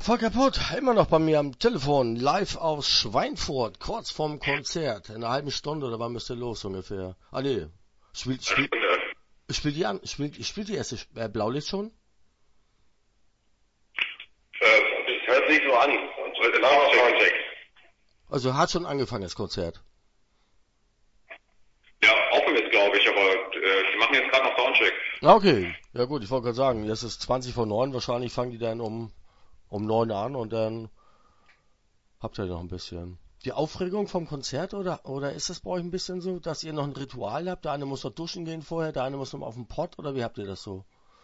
Volker Pott, immer noch bei mir am Telefon, live aus Schweinfurt, kurz vorm Konzert. In einer halben Stunde, oder wann müsst ihr los ungefähr? Ah nee, spielt die erste Blaulicht schon? Das hört sich so an. Soundcheck. Also hat schon angefangen das Konzert? Ja, aufgehört glaube ich, aber die machen jetzt gerade noch Soundcheck. Okay, ja gut, ich wollte gerade sagen, jetzt ist 20 vor 9, wahrscheinlich fangen die dann um 9 an und dann habt ihr noch ein bisschen. Die Aufregung vom Konzert oder ist das bei euch ein bisschen so, dass ihr noch ein Ritual habt? Der eine muss noch duschen gehen vorher, der eine muss noch auf den Pott oder wie habt ihr das so?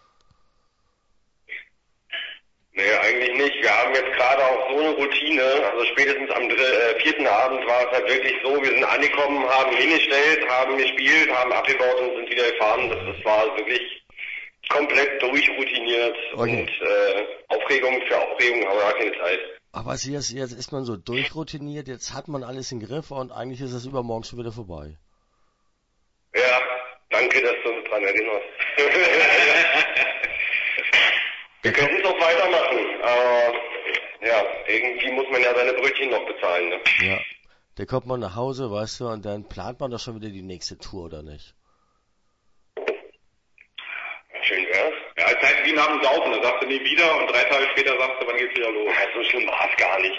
Nee, eigentlich nicht. Wir haben jetzt gerade auch so eine Routine, also spätestens am vierten Abend war es halt wirklich so, wir sind angekommen, haben hingestellt, haben gespielt, haben abgebaut und sind wieder gefahren. Das war wirklich komplett durchroutiniert und Aufregung für Aufregung haben wir gar keine Zeit. Aber jetzt ist man so durchroutiniert, jetzt hat man alles im Griff und eigentlich ist es übermorgen schon wieder vorbei. Ja, danke, dass du uns dran erinnerst. Wir könnten es auch weitermachen, aber ja, irgendwie muss man ja seine Brötchen noch bezahlen. Ne? Ja, da kommt man nach Hause, weißt du, und dann plant man doch schon wieder die nächste Tour, oder nicht? Schön wär's. Ja, es heißt wie nach dem Saufen, da sagst du nie wieder und 3 Tage später sagst du, wann geht's wieder los. Ja, so schlimm war's gar nicht,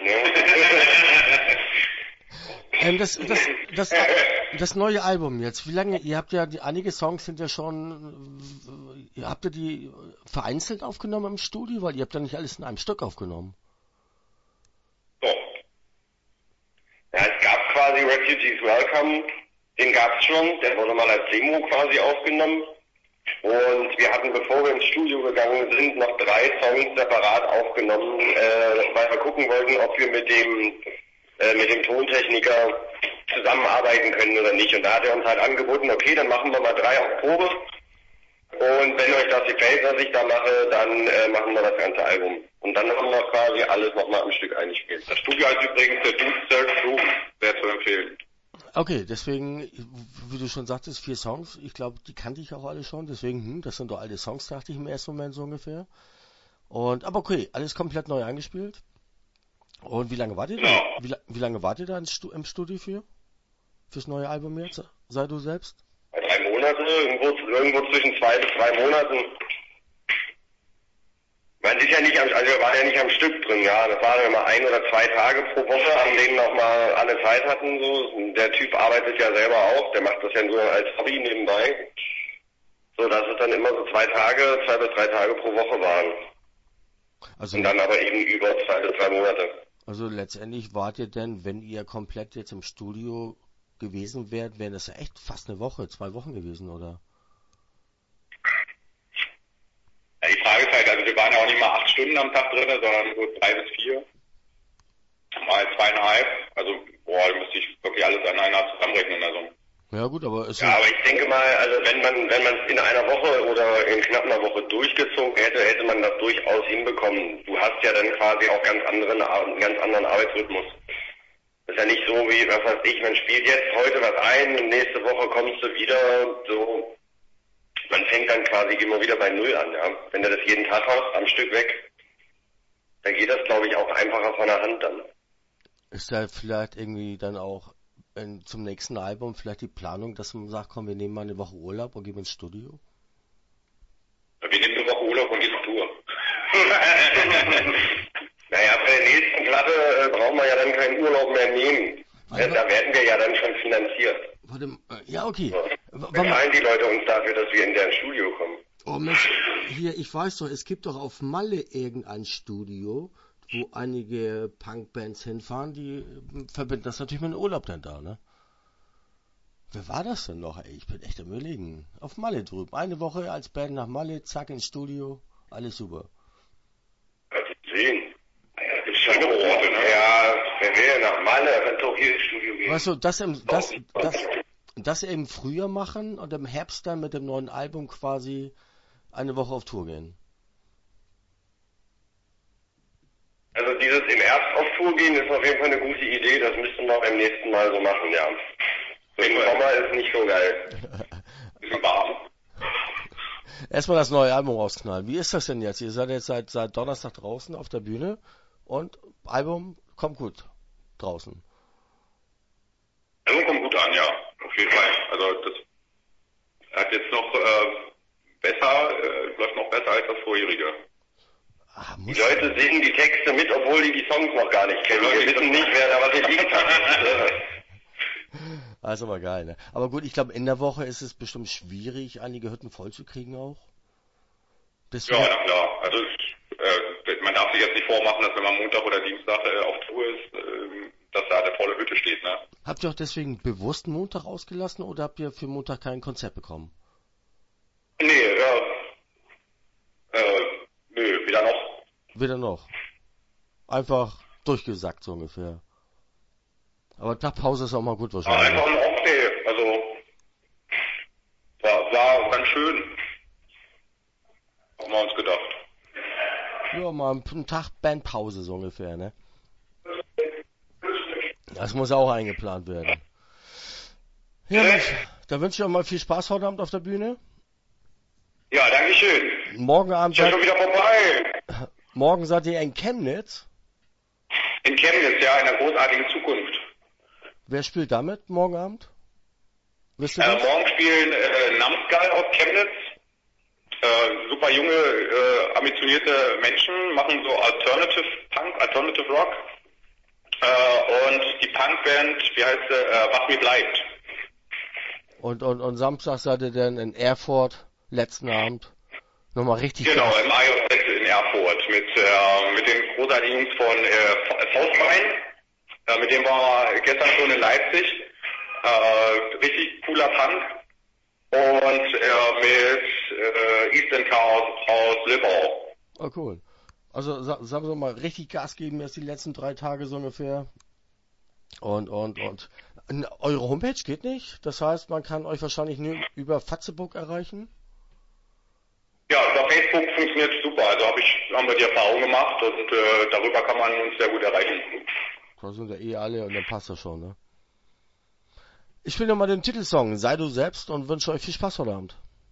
ne? Das neue Album jetzt, wie lange, ihr habt ja, einige Songs sind ja schon, habt ihr die vereinzelt aufgenommen im Studio, weil ihr habt ja nicht alles in einem Stück aufgenommen. So. Ja, es gab quasi Refugees Welcome, den gab's schon, der wurde mal als Demo quasi aufgenommen. Und wir hatten, bevor wir ins Studio gegangen sind, noch 3 Songs separat aufgenommen, weil wir gucken wollten, ob wir mit dem Tontechniker zusammenarbeiten können oder nicht. Und da hat er uns halt angeboten, okay, dann machen wir mal 3 auf Probe. Und wenn euch das gefällt, was ich da mache, dann machen wir das ganze Album. Und dann haben wir quasi alles nochmal am Stück eingespielt. Das Studio heißt übrigens der Dude's Third Room, sehr zu empfehlen. Okay, deswegen, wie du schon sagtest, 4 Songs, ich glaube, die kannte ich auch alle schon, deswegen, das sind doch alte Songs, dachte ich im ersten Moment so ungefähr. Aber okay, alles komplett neu eingespielt. Und wie lange wart ihr da? Wie lange wart ihr da im Studio fürs neue Album jetzt? Sei du selbst? 3 Monate, irgendwo zwischen 2 bis 3 Monaten. Man ist ja nicht wir waren ja nicht am Stück drin, ja. Das waren immer 1 oder 2 Tage pro Woche, an denen auch mal alle Zeit hatten, so. Der Typ arbeitet ja selber auch, der macht das ja nur als Hobby nebenbei. So, dass es dann immer so 2 bis 3 Tage pro Woche waren. Also, und dann aber eben über 2 bis 3 Monate. Also letztendlich wart ihr denn, wenn ihr komplett jetzt im Studio gewesen wärt, wären das ja echt fast eine Woche, 2 Wochen gewesen, oder? Ja, die Frage ist halt, also wir waren ja auch nicht mal 8 Stunden am Tag drin, sondern so 3 bis 4. Mal 2,5. Also, da müsste ich wirklich alles an einer zusammenrechnen, also. Ja gut, aber es aber ich denke mal, also wenn man es in einer Woche oder in knapp einer Woche durchgezogen hätte man das durchaus hinbekommen. Du hast ja dann quasi auch einen ganz anderen Arbeitsrhythmus. Das ist ja nicht so wie, was weiß ich, man spielt jetzt heute was ein und nächste Woche kommst du wieder, so. Man fängt dann quasi immer wieder bei Null an, ja. Wenn du das jeden Tag hast, am Stück weg, dann geht das, glaube ich, auch einfacher von der Hand dann. Ist da vielleicht irgendwie dann auch zum nächsten Album vielleicht die Planung, dass man sagt, komm, wir nehmen mal eine Woche Urlaub und gehen ins Studio? Ja, wir nehmen eine Woche Urlaub und gehen auf Tour. Naja, bei der nächsten Platte brauchen wir ja dann keinen Urlaub mehr nehmen. Da werden wir ja dann schon finanziert. Ja, okay. So. Bezahlen die Leute uns dafür, dass wir in deren Studio kommen. Oh Mensch, hier, ich weiß doch, es gibt doch auf Malle irgendein Studio, wo einige Punkbands hinfahren, die verbinden das natürlich mit dem Urlaub dann da, ne? Wer war das denn noch, ey? Ich bin echt am Überlegen. Auf Malle drüben. Eine Woche als Band nach Malle, zack ins Studio, alles super. Sehen. Ja, das ist schon eine Orte, ne? Ja, wer will nach Malle, kann doch hier ins Studio gehen. Weißt du, das im Frühjahr machen und im Herbst dann mit dem neuen Album quasi eine Woche auf Tour gehen. Also dieses im Herbst auf Tour gehen ist auf jeden Fall eine gute Idee, das müssten wir beim nächsten Mal so machen, ja. Im Sommer ist nicht so geil. Bisschen warm. Erstmal das neue Album rausknallen. Wie ist das denn jetzt? Ihr seid jetzt seit Donnerstag draußen auf der Bühne Und Album kommt gut draußen. Also kommt gut an, ja, auf jeden Fall. Also das hat jetzt noch läuft noch besser als das vorherige. Die Leute singen die Texte mit, obwohl die Songs noch gar nicht kennen. Wir wissen nicht, wer da was geliefert hat. Das ist aber geil, ne? Aber gut, ich glaube, in der Woche ist es bestimmt schwierig, einige Hütten voll zu kriegen auch. Deswegen... Ja, na klar. Also man darf sich jetzt nicht vormachen, dass wenn man Montag oder Dienstag auf Tour ist, dass da eine volle Hütte steht, ne? Habt ihr auch deswegen bewusst Montag ausgelassen oder habt ihr für Montag kein Konzert bekommen? Nee, nö, wieder noch. Wieder noch. Einfach durchgesackt so ungefähr. Aber nach Pause ist auch mal gut wahrscheinlich. Einfach ein Off-Day, also war ganz schön. Haben wir uns gedacht. Ja, mal einen Tag Bandpause so ungefähr, ne? Das muss auch eingeplant werden. Ja, Mensch, da wünsche ich euch mal viel Spaß heute Abend auf der Bühne. Ja, danke schön. Morgen Abend Ich bin schon wieder vorbei. Morgen seid ihr in Chemnitz. In Chemnitz, ja, in einer großartigen Zukunft. Wer spielt damit morgen Abend? Wisst ihr das? Morgen spielen Namsgal aus Chemnitz. Super junge, ambitionierte Menschen, machen so Alternative Punk, Alternative Rock. Und die Punkband, wie heißt sie, Was mir bleibt. Und Samstag seid ihr dann in Erfurt, letzten Abend. Nochmal richtig. Genau, im IOZ in Erfurt mit den großartigen Jungs von Faustbein. Mit dem waren wir gestern schon in Leipzig. Richtig cooler Punk. Und mit Eastern Chaos aus Lippau. Oh, cool. Also sagen wir mal, richtig Gas geben jetzt die letzten 3 Tage so ungefähr. Und eure Homepage geht nicht? Das heißt, man kann euch wahrscheinlich nur über Facebook erreichen? Ja, über Facebook funktioniert super. Also haben wir die Erfahrung gemacht und darüber kann man uns sehr gut erreichen. Da sind ja eh alle und dann passt das schon, ne? Ich spiele nochmal den Titelsong, Sei du selbst, und wünsche euch viel Spaß heute Abend.